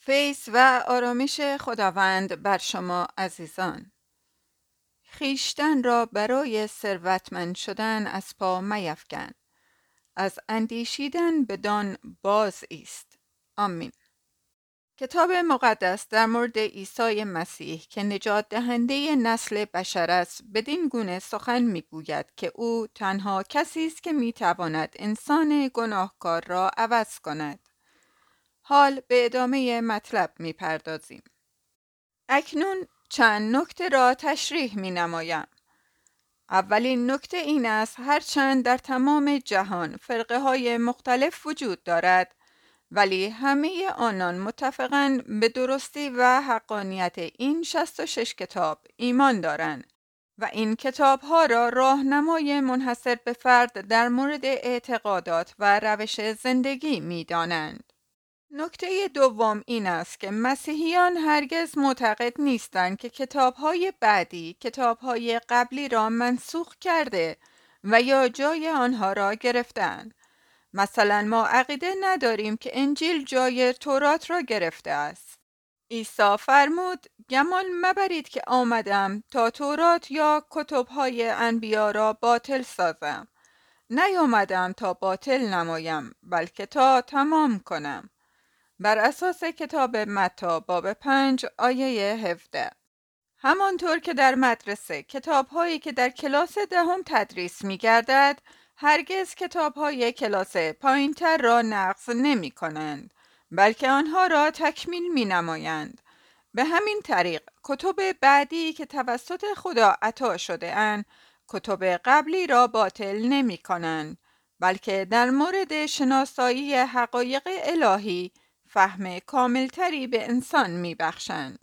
فیض و آرامش خداوند بر شما عزیزان. خیشتن را برای ثروتمند شدن از پا میفکن، از اندیشیدن بدان باز ایست. آمین. کتاب مقدس در مورد عیسی مسیح که نجات دهنده نسل بشر است بدین گونه سخن میگوید که او تنها کسی است که میتواند انسان گناهکار را عوض کند. حال به ادامه مطلب میپردازیم. اکنون چند نکته را تشریح می نمایم. اولین نکته این است هرچند در تمام جهان فرقه های مختلف وجود دارد، ولی همه آنان متفقاً به درستی و حقانیت این 66 کتاب ایمان دارند و این کتاب ها را راهنمای منحصر به فرد در مورد اعتقادات و روش زندگی می دانند. نکته دوم این است که مسیحیان هرگز معتقد نیستند که کتاب‌های بعدی کتاب‌های قبلی را منسوخ کرده و یا جای آنها را گرفتند. مثلا ما عقیده نداریم که انجیل جای تورات را گرفته است. عیسی فرمود گمان مبرید که آمدم تا تورات یا کتب‌های انبیا را باطل سازم. نیامدم تا باطل نمایم بلکه تا تمام کنم. بر اساس کتاب متی باب 5 آیه 17. همانطور که در مدرسه کتاب‌هایی که در کلاس دهم تدریس می‌گردد هرگز کتاب‌های کلاس پایین‌تر را نقض نمی‌کنند، بلکه آنها را تکمیل می‌نمایند. به همین طریق کتب بعدی که توسط خدا عطا شده اند کتب قبلی را باطل نمی‌کنند، بلکه در مورد شناسایی حقایق الهی فهم کاملتری به انسان می‌بخشند.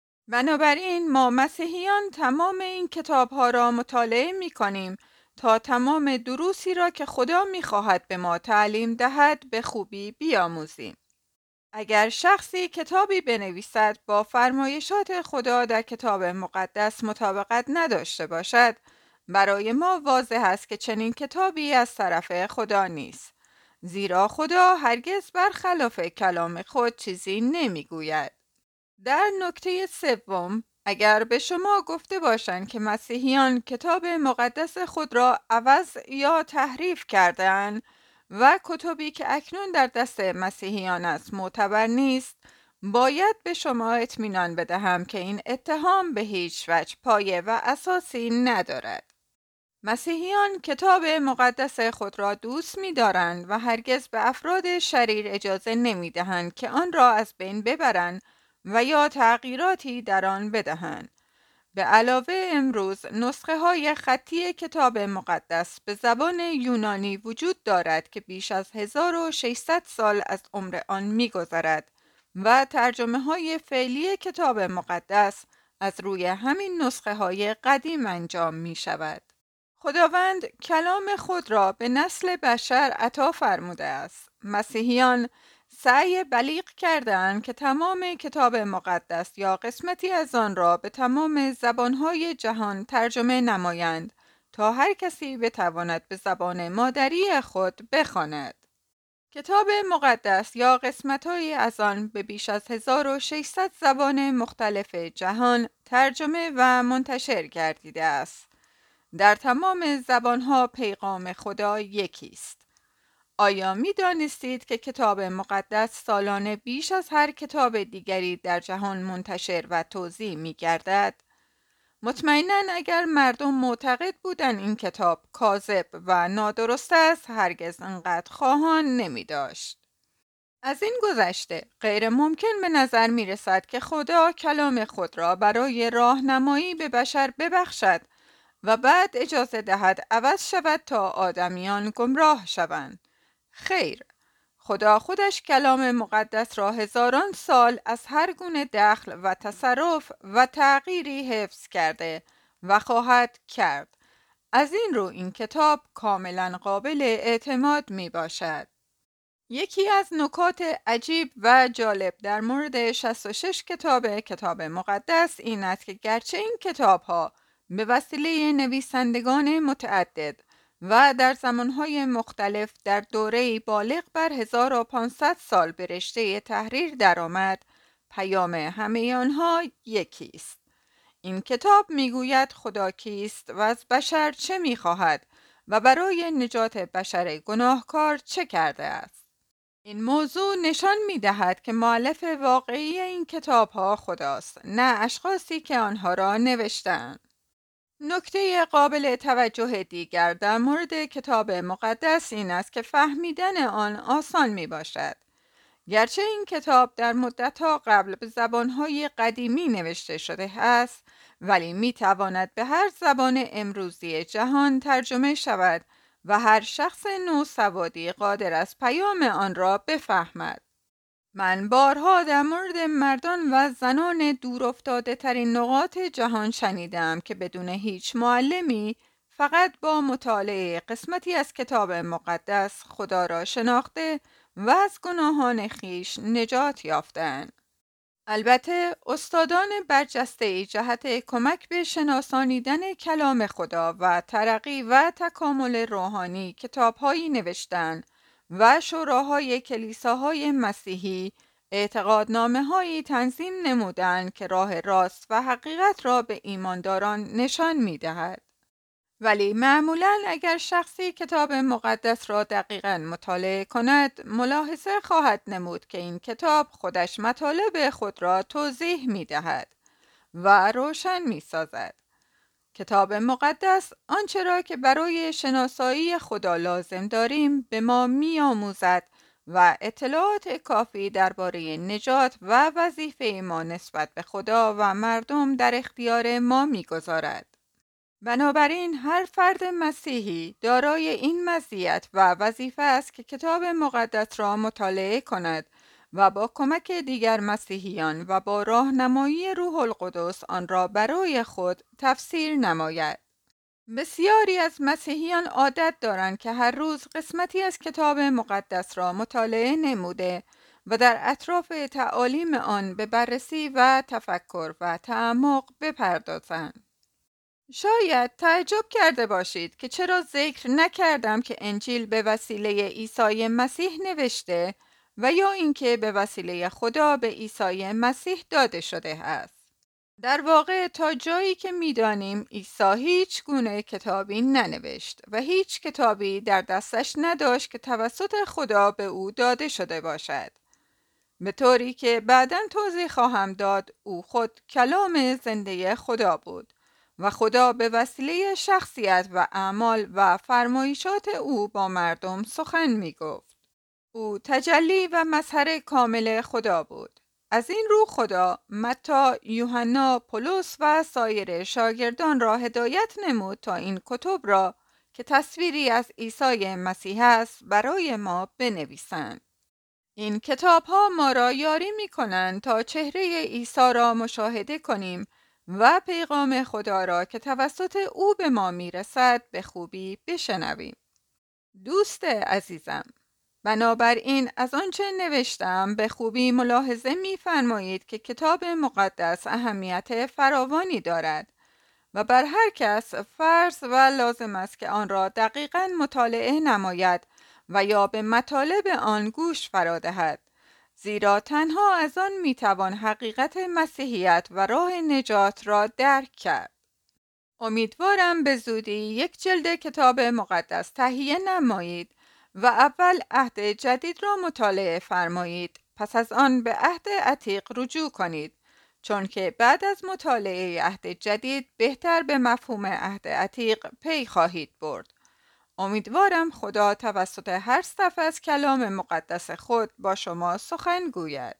بنابراین ما مسیحیان تمام این کتاب‌ها را مطالعه می‌کنیم تا تمام دروسی را که خدا می‌خواهد به ما تعلیم دهد به خوبی بیاموزیم. اگر شخصی کتابی بنویسد با فرمایشات خدا در کتاب مقدس مطابقت نداشته باشد، برای ما واضح است که چنین کتابی از طرف خدا نیست. زیرا خدا هرگز برخلاف کلام خود چیزی نمیگوید. در نکته سوم، اگر به شما گفته باشند که مسیحیان کتاب مقدس خود را عوض یا تحریف کردند و کتبی که اکنون در دست مسیحیان است معتبر نیست، باید به شما اطمینان بدهم که این اتهام به هیچ وجه پایه و اساسی ندارد. مسیحیان کتاب مقدس خود را دوست می دارند و هرگز به افراد شریر اجازه نمی دهند که آن را از بین ببرند و یا تغییراتی در آن بدهند. به علاوه امروز نسخه های خطی کتاب مقدس به زبان یونانی وجود دارد که بیش از 1600 سال از عمر آن می گذرد و ترجمه های فعلی کتاب مقدس از روی همین نسخه های قدیم انجام می شود. خداوند کلام خود را به نسل بشر عطا فرموده است. مسیحیان سعی بلیغ کردند که تمام کتاب مقدس یا قسمتی از آن را به تمام زبانهای جهان ترجمه نمایند تا هر کسی بتواند به زبان مادری خود بخواند. کتاب مقدس یا قسمت‌هایی از آن به بیش از 1600 زبان مختلف جهان ترجمه و منتشر گردیده است. در تمام زبانها پیغام خدا یکی است. آیا می دانستید که کتاب مقدس سالانه بیش از هر کتاب دیگری در جهان منتشر و توزیع می گردد؟ مطمئناً اگر مردم معتقد بودند این کتاب کاذب و نادرست است هرگز انقدر خواهان نمی داشت. از این گذشته غیر ممکن به نظر می رسد که خدا کلام خود را برای راهنمایی به بشر ببخشد و بعد اجازه دهد عوض شود تا آدمیان گمراه شوند. خیر، خدا خودش کلام مقدس را هزاران سال از هر گونه دخل و تصرف و تغییری حفظ کرده و خواهد کرد. از این رو این کتاب کاملا قابل اعتماد می باشد. یکی از نکات عجیب و جالب در مورد 66 کتاب مقدس این است که گرچه این کتاب‌ها به وسیله نویسندگان متعدد و در زمانهای مختلف در دوره بالغ بر 1500 سال به رشته تحریر درآمد، پیام همه آنها یکی است. این کتاب میگوید خدا کیست و از بشر چه میخواهد و برای نجات بشر گناهکار چه کرده است. این موضوع نشان می‌دهد که مؤلف واقعی این کتاب‌ها خداست، نه اشخاصی که آنها را نوشتند. نکته قابل توجه دیگر در مورد کتاب مقدس این است که فهمیدن آن آسان می‌باشد. گرچه این کتاب در مدت‌ها قبل به زبان‌های قدیمی نوشته شده است، ولی می‌تواند به هر زبان امروزی جهان ترجمه شود و هر شخص نوسوادی قادر است پیام آن را بفهمد. من بارها در مورد مردان و زنان دورافتاده ترین نقاط جهان شنیدم که بدون هیچ معلمی فقط با مطالعه قسمتی از کتاب مقدس خدا را شناخته و از گناهان خیش نجات یافتند. البته استادان برجسته جهت کمک به شناسانیدن کلام خدا و ترقی و تکامل روحانی کتاب‌هایی نوشتند و شوراهای کلیساهای مسیحی اعتقادنامه‌هایی تنظیم نمودند که راه راست و حقیقت را به ایمانداران نشان می‌دهد. ولی معمولاً اگر شخصی کتاب مقدس را دقیقاً مطالعه کند، ملاحظه خواهد نمود که این کتاب خودش مطالب خود را توضیح می دهد و روشن می سازد. کتاب مقدس آنچه را که برای شناسایی خدا لازم داریم به ما می آموزد و اطلاعات کافی درباره نجات و وظیفه ما نسبت به خدا و مردم در اختیار ما می گذارد. بنابراین هر فرد مسیحی دارای این مزیت و وظیفه است که کتاب مقدس را مطالعه کند و با کمک دیگر مسیحیان و با راهنمایی روح القدس آن را برای خود تفسیر نماید. بسیاری از مسیحیان عادت دارند که هر روز قسمتی از کتاب مقدس را مطالعه نموده و در اطراف تعالیم آن به بررسی و تفکر و تعمق بپردازند. شاید تعجب کرده باشید که چرا ذکر نکردم که انجیل به وسیله عیسی مسیح نوشته و یا اینکه به وسیله خدا به عیسی مسیح داده شده است. در واقع تا جایی که می‌دانیم عیسی هیچ گونه کتابی ننوشت و هیچ کتابی در دستش نداشت که توسط خدا به او داده شده باشد. به طوری که بعداً توضیح خواهم داد او خود کلام زنده خدا بود و خدا به وسیله شخصیت و اعمال و فرمایشات او با مردم سخن می گفت. او تجلی و مظهر کامل خدا بود. از این رو خدا متی، یوحنا، پولس و سایر شاگردان را هدایت نمود تا این کتب را که تصویری از عیسی مسیح است برای ما بنویسند. این کتاب ها ما را یاری می کنند تا چهره عیسی را مشاهده کنیم و پیغام خدا را که توسط او به ما می رسد به خوبی بشنویم. دوست عزیزم، بنابراین از آنچه نوشتم به خوبی ملاحظه می فرمایید که کتاب مقدس اهمیت فراوانی دارد و بر هر کس فرض و لازم است که آن را دقیقاً مطالعه نماید و یا به مطالب آن گوش فرا دهد، زیرا تنها از آن میتوان حقیقت مسیحیت و راه نجات را درک کرد. امیدوارم به زودی یک جلد کتاب مقدس تهیه نمایید و اول عهد جدید را مطالعه فرمایید، پس از آن به عهد عتیق رجوع کنید، چون که بعد از مطالعه عهد جدید بهتر به مفهوم عهد عتیق پی خواهید برد. امیدوارم خدا توسط هر صفحه از کلام مقدس خود با شما سخن گوید.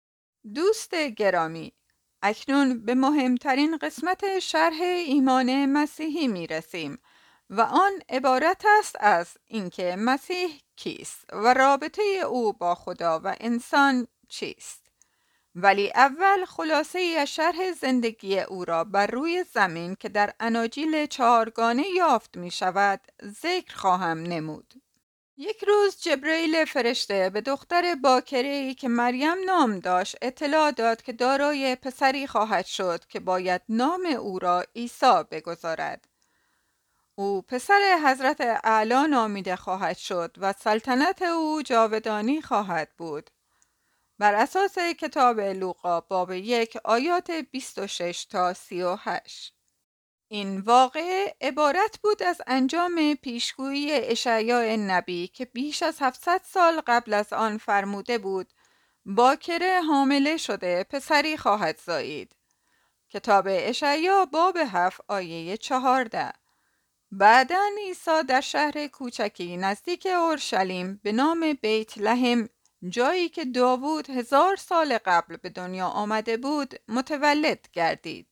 دوست گرامی، اکنون به مهمترین قسمت شرح ایمان مسیحی می رسیم و آن عبارت است از اینکه مسیح کیست و رابطه او با خدا و انسان چیست. ولی اول خلاصه ای شرح زندگی او را بر روی زمین که در اناجیل 4 یافت می شود ذکر خواهم نمود. یک روز جبرئیل فرشته به دختر باکره‌ای که مریم نام داشت اطلاع داد که دارای پسری خواهد شد که باید نام او را عیسی بگذارد. او پسر حضرت اعلی نامیده خواهد شد و سلطنت او جاودانی خواهد بود. بر اساس کتاب لوقا باب 1 آیات 26 تا 38. این واقعه عبارت بود از انجام پیشگویی اشعیا نبی که بیش از 700 سال قبل از آن فرموده بود باکره حامله شده پسری خواهد زایید. کتاب اشعیا باب 7 آیه 14. بعداً عیسی در شهر کوچکی نزدیک اورشلیم به نام بیت لحم، جایی که داوود 1000 سال قبل به دنیا آمده بود، متولد گردید.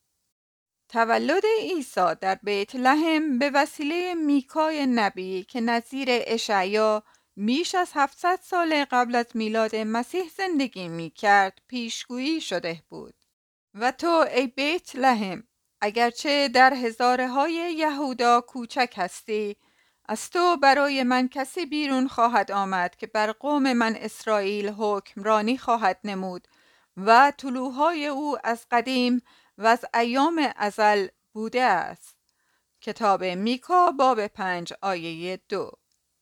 تولد عیسی در بیت لحم به وسیله میکای نبی که نظیر اشعیا بیش از 700 سال قبل از میلاد مسیح زندگی می کرد پیشگویی شده بود. و تو ای بیت لحم، اگرچه در هزاره های یهودا کوچک هستی، از تو برای من کسی بیرون خواهد آمد که بر قوم من اسرائیل حکمرانی خواهد نمود و طلوعهای او از قدیم و از ایام ازل بوده است. کتاب میکا باب 5 آیه 2.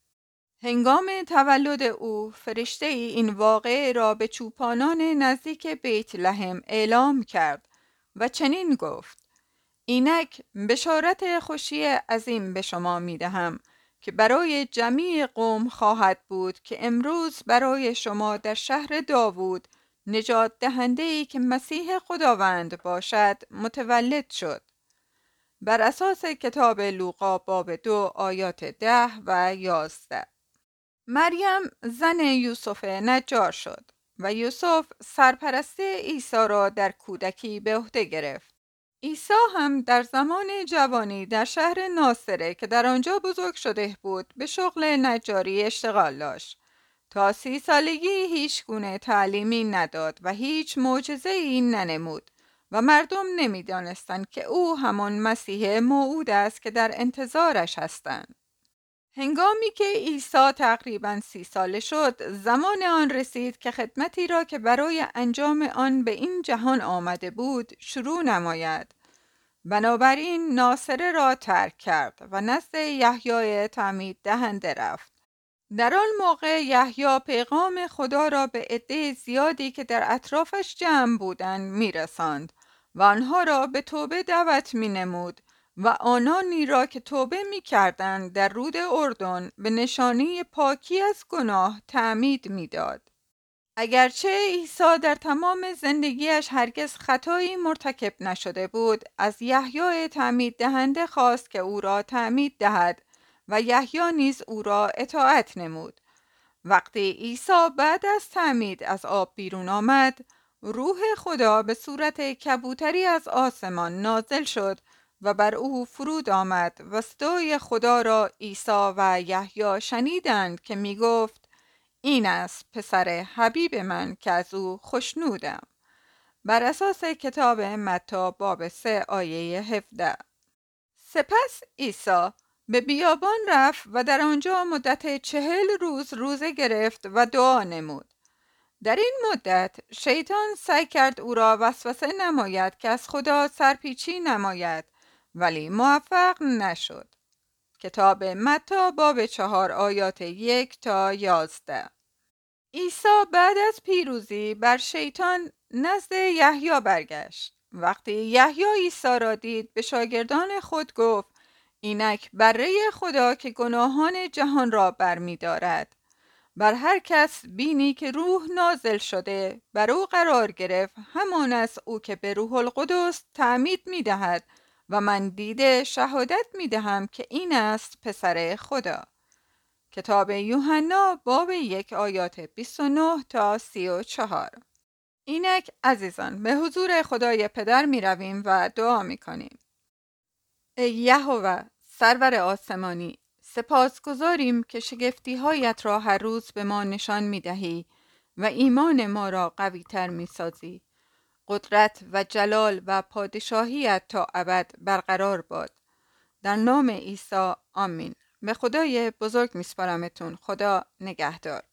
هنگام تولد او فرشته این واقعه را به چوپانان نزدیک بیت لحم اعلام کرد و چنین گفت: اینک بشارت خوشی عظیم به شما می دهم که برای جمیع قوم خواهد بود که امروز برای شما در شهر داوود نجات دهنده‌ای که مسیح خداوند باشد متولد شد. بر اساس کتاب لوقا باب 2 آیات 10 و 11. مریم زن یوسف نجار شد و یوسف سرپرستی عیسی را در کودکی به عهده گرفت. عیسی هم در زمان جوانی در شهر ناصره که در آنجا بزرگ شده بود به شغل نجاری اشتغال داشت. تا 30 سالگی هیچ گونه تعلیمی نداد و هیچ معجزه‌ای ننمود و مردم نمی‌دانستند که او همان مسیح موعود است که در انتظارش هستند. هنگامی که عیسی تقریباً 30 ساله شد، زمان آن رسید که خدمتی را که برای انجام آن به این جهان آمده بود شروع نماید. بنابراین ناصره را ترک کرد و نزد یحیای تعمید دهنده رفت. در آن موقع یحیی پیغام خدا را به عده زیادی که در اطرافش جمع بودند میرساند و آنها را به توبه دعوت مینمود و آنانی را که توبه میکردند در رود اردن به نشانه پاکی از گناه تعمید میداد. اگرچه عیسی در تمام زندگیش هرگز خطایی مرتکب نشده بود، از یحیای تعمید دهنده خواست که او را تعمید دهد و یحیی نیز او را اطاعت نمود. وقتی عیسی بعد از تعمید از آب بیرون آمد، روح خدا به صورت کبوتری از آسمان نازل شد و بر او فرود آمد و صدای خدا را عیسی و یحیی شنیدند که می گفت: این است پسر حبیب من که از او خوشنودم. بر اساس کتاب متی باب 3 آیه 17. سپس عیسی به بیابان رفت و در آنجا مدت 40 روز روزه گرفت و دعا نمود. در این مدت شیطان سعی کرد او را وسوسه نماید که از خدا سرپیچی نماید، ولی موفق نشد. کتاب متی باب 4 آیات 1 تا 11. عیسی بعد از پیروزی بر شیطان نزد یحیی برگشت. وقتی یحیی عیسی را دید به شاگردان خود گفت: اینک بره خدا که گناهان جهان را برمی دارد. بر هر کس بینی که روح نازل شده بر او قرار گرفت، همان است او که به روح القدس تعمید می دهد و من دیده شهادت می دهم که این است پسر خدا. کتاب یوحنا باب 1 آیات 29 تا 34. اینک عزیزان به حضور خدای پدر می رویم و دعا می کنیم. ای یهوه سرور آسمانی، سپاسگزاریم که شگفتی هایت را هر روز به ما نشان می دهی و ایمان ما را قوی تر می سازی. قدرت و جلال و پادشاهیت تا ابد برقرار باد. در نام عیسی آمین. به خدای بزرگ میسپارمتون. خدا نگهدار.